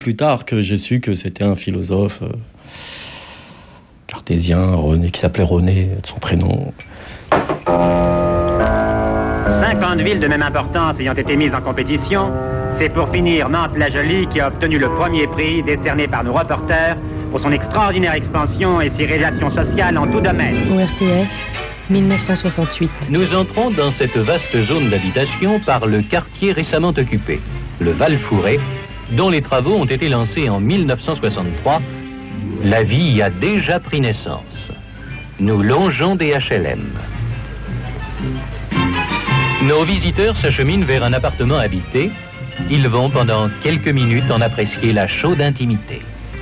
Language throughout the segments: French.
plus tard que j'ai su que c'était un philosophe cartésien, René, qui s'appelait René, de son prénom. 50 villes de même importance ayant été mises en compétition, c'est pour finir Nantes-la-Jolie qui a obtenu le premier prix décerné par nos reporters pour son extraordinaire expansion et ses réalisations sociales en tout domaine. ORTF, 1968. Nous entrons dans cette vaste zone d'habitation par le quartier récemment occupé, le Val-Fouré, dont les travaux ont été lancés en 1963. La vie y a déjà pris naissance. Nous longeons des HLM. Nos visiteurs s'acheminent vers un appartement habité. Ils vont pendant quelques minutes en apprécier la chaude intimité.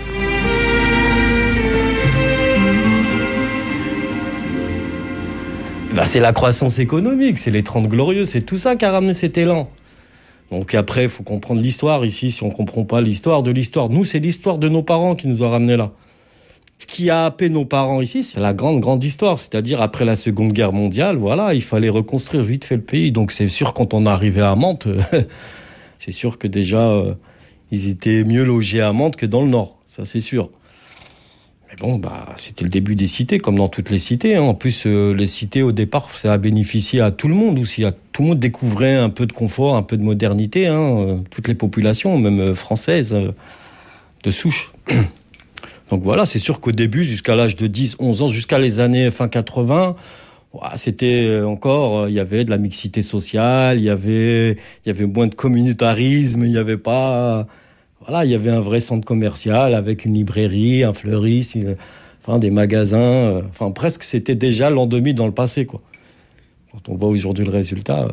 C'est la croissance économique, c'est les 30 glorieux, c'est tout ça qui a ramené cet élan. Donc après, il faut comprendre l'histoire ici. Si on ne comprend pas l'histoire de l'histoire, nous, c'est l'histoire de nos parents qui nous a ramenés là. Ce qui a happé nos parents ici, c'est la grande histoire. C'est-à-dire, après la Seconde Guerre mondiale, voilà, il fallait reconstruire vite fait le pays. Donc c'est sûr, quand on est arrivé à Mantes, c'est sûr que déjà, ils étaient mieux logés à Mantes que dans le Nord. Ça, c'est sûr. Mais bon, c'était le début des cités, comme dans toutes les cités. En plus, les cités, au départ, ça a bénéficié à tout le monde aussi. Tout le monde découvrait un peu de confort, un peu de modernité. Toutes les populations, même françaises, de souche. Donc voilà, c'est sûr qu'au début, jusqu'à l'âge de 10, 11 ans, jusqu'à les années fin 80, c'était encore, il y avait de la mixité sociale, il y avait moins de communautarisme, il y avait pas... Voilà, il y avait un vrai centre commercial avec une librairie, un fleuriste, des magasins. Presque, c'était déjà l'an 2000 dans le passé, quoi. Quand on voit aujourd'hui le résultat,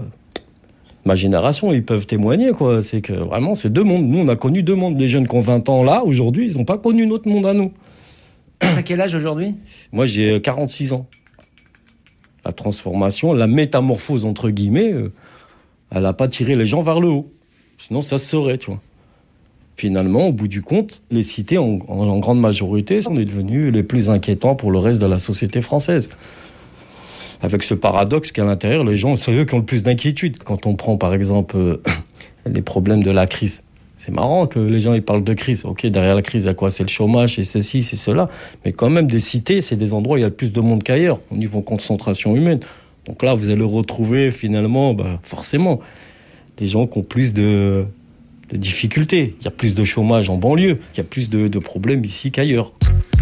ma génération, ils peuvent témoigner, quoi. C'est que vraiment, c'est deux mondes. Nous, on a connu deux mondes. Les jeunes qui ont 20 ans là, aujourd'hui, ils n'ont pas connu notre monde à nous. T'as quel âge aujourd'hui ? Moi, j'ai 46 ans. La transformation, la métamorphose, entre guillemets, elle n'a pas tiré les gens vers le haut. Sinon, ça se saurait, tu vois. Finalement, au bout du compte, les cités, en grande majorité, sont devenues les plus inquiétants pour le reste de la société française. Avec ce paradoxe qu'à l'intérieur, les gens, c'est eux qui ont le plus d'inquiétude. Quand on prend, par exemple, les problèmes de la crise. C'est marrant que les gens ils parlent de crise. Ok, derrière la crise, il y a quoi ? C'est le chômage, c'est ceci, c'est cela. Mais quand même, des cités, c'est des endroits où il y a le plus de monde qu'ailleurs, au niveau concentration humaine. Donc là, vous allez retrouver, finalement, forcément, des gens qui ont plus de difficultés. Il y a plus de chômage en banlieue. Il y a plus de problèmes ici qu'ailleurs.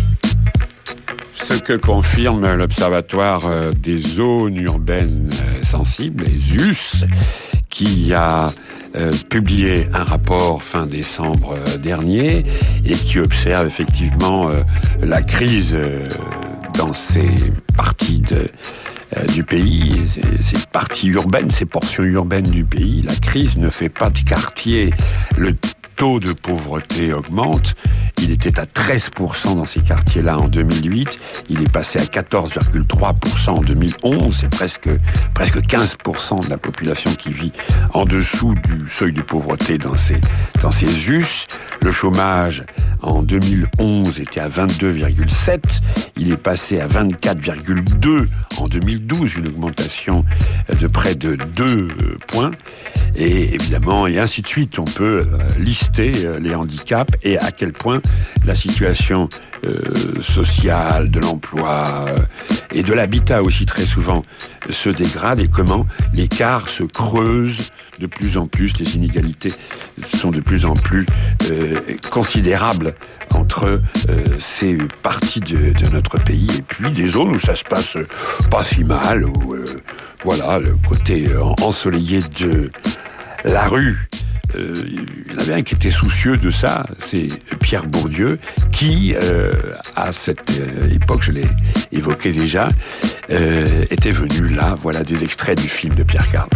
Ce que confirme l'Observatoire des zones urbaines sensibles, les ZUS, qui a publié un rapport fin décembre dernier et qui observe effectivement la crise dans ces parties du pays, ces parties urbaines, ces portions urbaines du pays. La crise ne fait pas de quartier. Le taux de pauvreté augmente. Il était à 13% dans ces quartiers-là en 2008. Il est passé à 14,3% en 2011. C'est presque 15% de la population qui vit en dessous du seuil de pauvreté dans ces us. Le chômage en 2011 était à 22,7. Il est passé à 24,2 en 2012, une augmentation de près de 2 points. Et évidemment, et ainsi de suite, on peut lister les handicaps et à quel point la situation sociale, de l'emploi et de l'habitat aussi très souvent se dégrade et comment l'écart se creuse de plus en plus, les inégalités sont de plus en plus considérables entre ces parties de notre pays et puis des zones où ça se passe pas si mal, où voilà, le côté ensoleillé de la rue. Il y en avait un qui était soucieux de ça, c'est Pierre Bourdieu, qui, à cette époque, je l'ai évoqué déjà, était venu là. Voilà des extraits du film de Pierre Carl.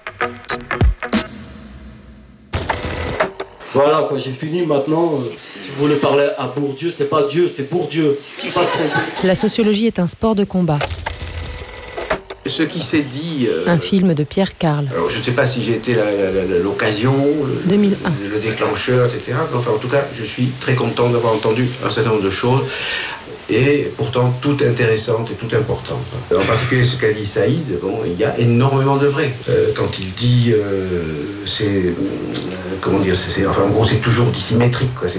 Voilà, quoi, j'ai fini maintenant. Si vous voulez parler à Bourdieu, c'est pas Dieu, c'est Bourdieu. La sociologie est un sport de combat. Ce qui s'est dit... un film de Pierre Carl. Alors, je ne sais pas si j'ai été l'occasion, 2001. Le déclencheur, etc. Enfin, en tout cas, je suis très content d'avoir entendu un certain nombre de choses, et pourtant toutes intéressantes et toutes importantes. En particulier ce qu'a dit Saïd, bon, il y a énormément de vrai. Quand il dit, comment dire, enfin, en gros, c'est toujours dissymétrique, quoi.